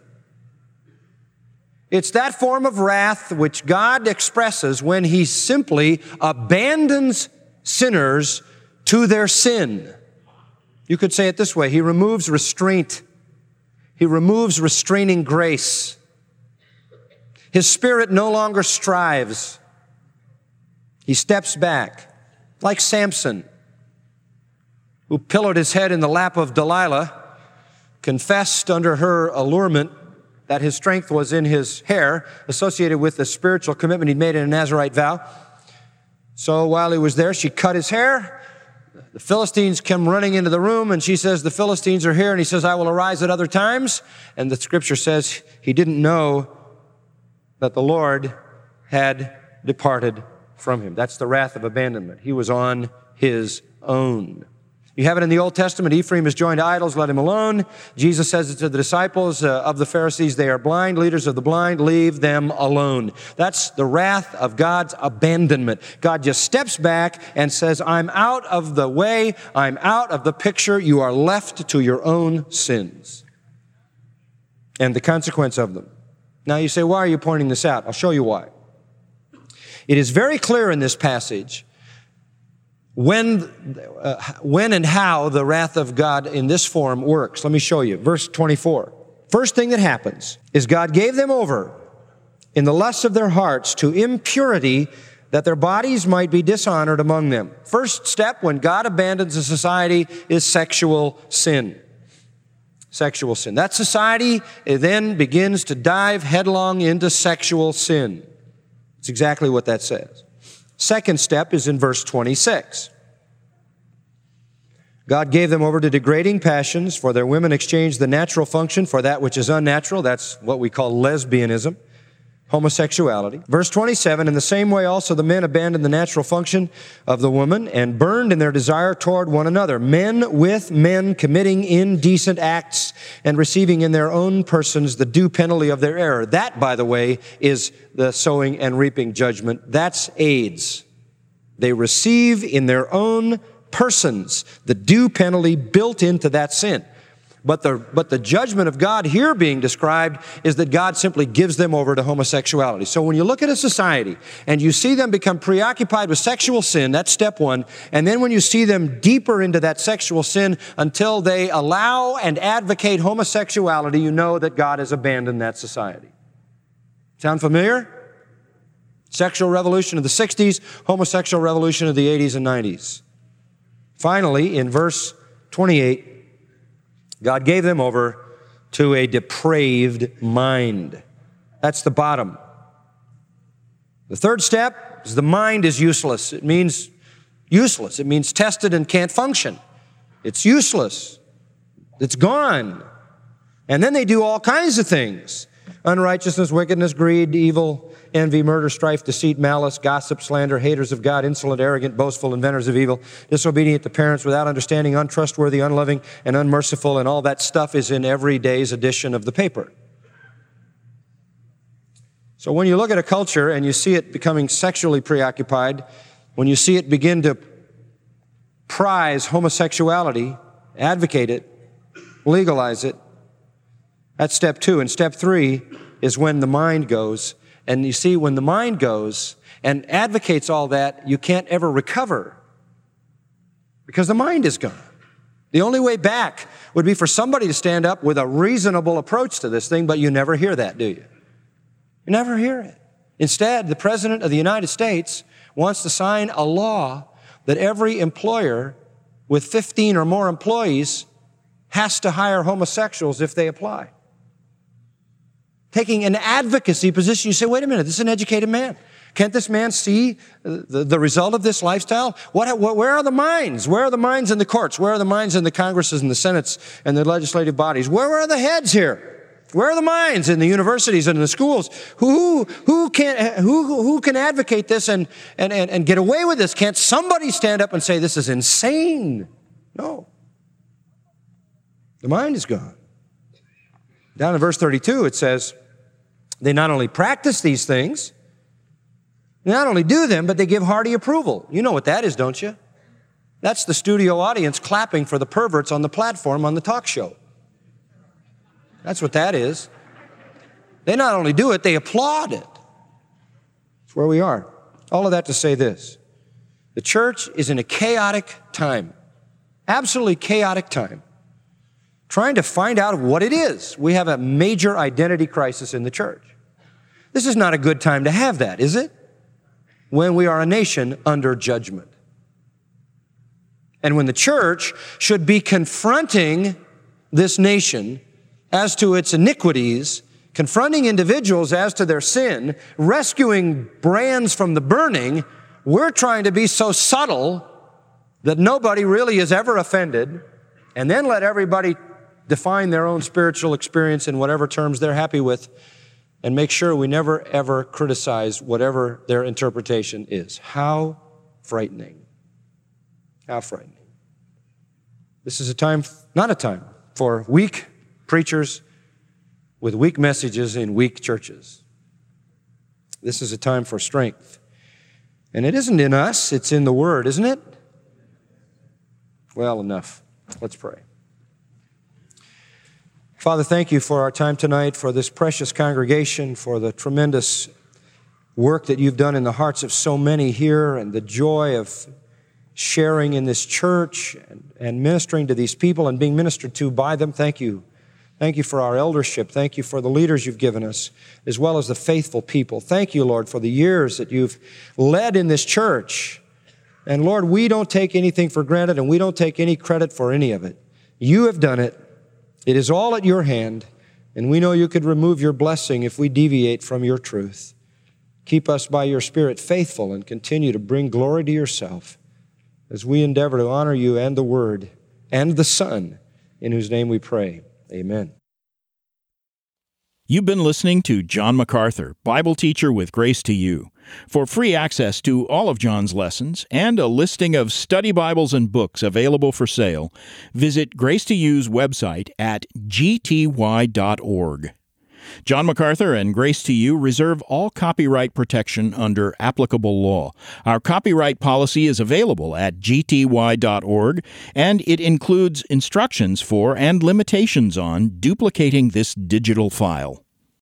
It's that form of wrath which God expresses when he simply abandons sinners to their sin. You could say it this way, he removes restraint. He removes restraining grace. His Spirit no longer strives. He steps back, like Samson, who pillowed his head in the lap of Delilah, confessed under her allurement that his strength was in his hair, associated with the spiritual commitment he'd made in a Nazirite vow. So while he was there, she cut his hair. The Philistines come running into the room, and she says, the Philistines are here, and he says, I will arise at other times. And the scripture says he didn't know that the Lord had departed from him. That's the wrath of abandonment. He was on his own. You have it in the Old Testament. Ephraim is joined to idols, let him alone. Jesus says it to the disciples of the Pharisees, they are blind, leaders of the blind, leave them alone. That's the wrath of God's abandonment. God just steps back and says, I'm out of the way, I'm out of the picture, you are left to your own sins and the consequence of them. Now you say, why are you pointing this out? I'll show you why. It is very clear in this passage when and how the wrath of God in this form works. Let me show you. Verse 24. First thing that happens is God gave them over in the lusts of their hearts to impurity, that their bodies might be dishonored among them. First step when God abandons a society is sexual sin. Sexual sin. That society then begins to dive headlong into sexual sin. It's exactly what that says. Second step is in verse 26. God gave them over to degrading passions, for their women exchanged the natural function for that which is unnatural. That's what we call lesbianism, homosexuality. Verse 27, in the same way also the men abandoned the natural function of the woman and burned in their desire toward one another, men with men committing indecent acts and receiving in their own persons the due penalty of their error. That, by the way, is the sowing and reaping judgment. That's AIDS. They receive in their own persons the due penalty built into that sin. But the judgment of God here being described is that God simply gives them over to homosexuality. So when you look at a society and you see them become preoccupied with sexual sin, that's step one. And then when you see them deeper into that sexual sin until they allow and advocate homosexuality, you know that God has abandoned that society. Sound familiar? Sexual revolution of the 60s, homosexual revolution of the 80s and 90s. Finally, in verse 28, God gave them over to a depraved mind. That's the bottom. The third step is the mind is useless. It means Useless. It means tested and can't function. It's useless. It's gone. And then they do all kinds of things. Unrighteousness, wickedness, greed, evil, envy, murder, strife, deceit, malice, gossip, slander, haters of God, insolent, arrogant, boastful, inventors of evil, disobedient to parents, without understanding, untrustworthy, unloving, and unmerciful, and all that stuff is in every day's edition of the paper. So when you look at a culture and you see it becoming sexually preoccupied, when you see it begin to prize homosexuality, advocate it, legalize it, that's step 2. And step 3 is when the mind goes. And you see, when the mind goes and advocates all that, you can't ever recover because the mind is gone. The only way back would be for somebody to stand up with a reasonable approach to this thing, but you never hear that, do you? You never hear it. Instead, the President of the United States wants to sign a law that every employer with 15 or more employees has to hire homosexuals if they apply. Taking an advocacy position, you say, wait a minute, this is an educated man. Can't this man see the result of this lifestyle? Where are the minds? Where are the minds in the courts? Where are the minds in the Congresses and the Senates and the legislative bodies? Where are the heads here? Where are the minds in the universities and in the schools? Who can advocate this and get away with this? Can't somebody stand up and say this is insane? No. The mind is gone. Down in verse 32 it says, they not only practice these things, they not only do them, but they give hearty approval. You know what that is, don't you? That's the studio audience clapping for the perverts on the platform on the talk show. That's what that is. They not only do it, they applaud it. That's where we are. All of that to say this. The church is in a chaotic time, absolutely chaotic time, trying to find out what it is. We have a major identity crisis in the church. This is not a good time to have that, is it? When we are a nation under judgment. And when the church should be confronting this nation as to its iniquities, confronting individuals as to their sin, rescuing brands from the burning, we're trying to be so subtle that nobody really is ever offended, and then let everybody define their own spiritual experience in whatever terms they're happy with, and make sure we never, ever criticize whatever their interpretation is. How frightening. How frightening. This is not a time for weak preachers with weak messages in weak churches. This is a time for strength. And it isn't in us, it's in the Word, isn't it? Well, enough. Let's pray. Father, thank you for our time tonight, for this precious congregation, for the tremendous work that you've done in the hearts of so many here, and the joy of sharing in this church and ministering to these people and being ministered to by them. Thank you. Thank you for our eldership. Thank you for the leaders you've given us, as well as the faithful people. Thank you, Lord, for the years that you've led in this church. And Lord, we don't take anything for granted, and we don't take any credit for any of it. You have done it. It is all at your hand, and we know you could remove your blessing if we deviate from your truth. Keep us by your Spirit faithful and continue to bring glory to yourself as we endeavor to honor you and the Word and the Son, in whose name we pray. Amen. You've been listening to John MacArthur, Bible teacher with Grace to You. For free access to all of John's lessons and a listing of study Bibles and books available for sale, visit Grace to You's website at gty.org. John MacArthur and Grace to You reserve all copyright protection under applicable law. Our copyright policy is available at gty.org, and it includes instructions for and limitations on duplicating this digital file.